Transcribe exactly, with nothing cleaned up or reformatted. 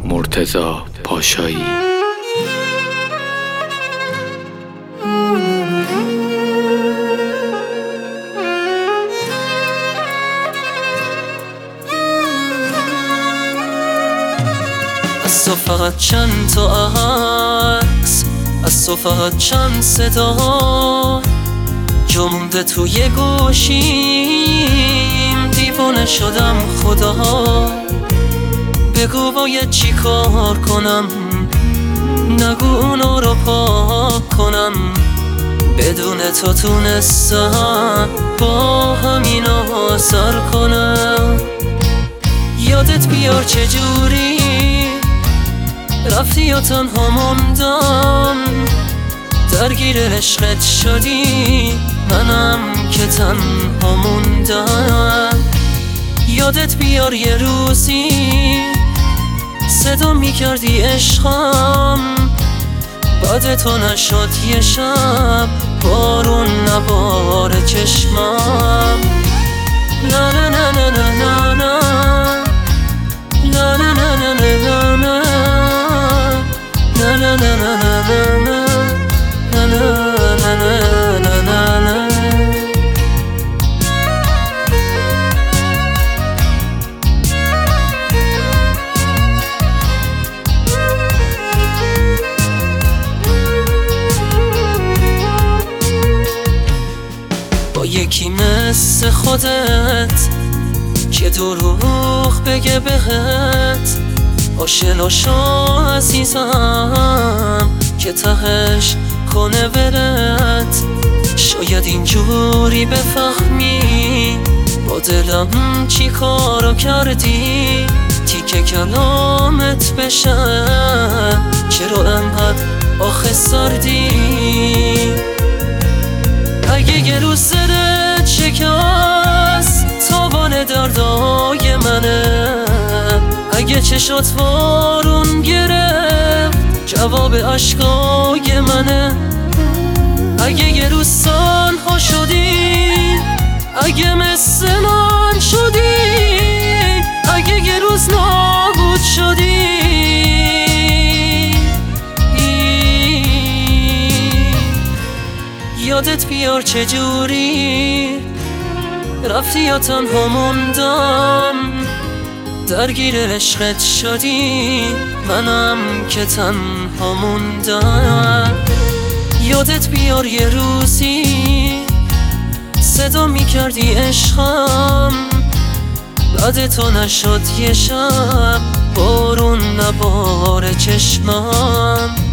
مرتضی پاشایی. از تو فقط چند تا عکس، از تو فقط چند صدا جا مونده توی گوشیم، دیوانه شدم خدا. بگو باید چی کار کنم، نگو اونو رو پاک کنم. بدون تو تونستم با همینا سر کنم. یادت بیار چجوری رفتی یا تنها موندم، درگیر عشقت شدی منم که تنها موندم. یادت بیار یه روزی صدا میکردی عشقم، بعد تو نشد یه شب بارون نبار چشمم. لا لا لا لا لا لا لا لا لا لا لا لا لا. با یکی مثل خودت که دروغ بگه بهت، آشنا شو عزیزم که تهش کنه ولت. شاید اینجوری بفهمی با دلم چی کارو کردی، تیکه کلامت بشه چرا انقدر آخه سردی. اگه یه روز سرت شکست تاوان دردای منه، اگه چشات بارون گرفت جواب عشقای منه. اگه یه روز تنها شدی، اگه مثل من شدی، اگه یه روز نابود شدی، یادت بیار چجوری رفتی یا تنها موندم، درگیر عشقت شدی منم که تنها موندم. یادت بیار یه روزی صدا میکردی عشقم، بعد تو نشد یه شب بارون نبار چشمم.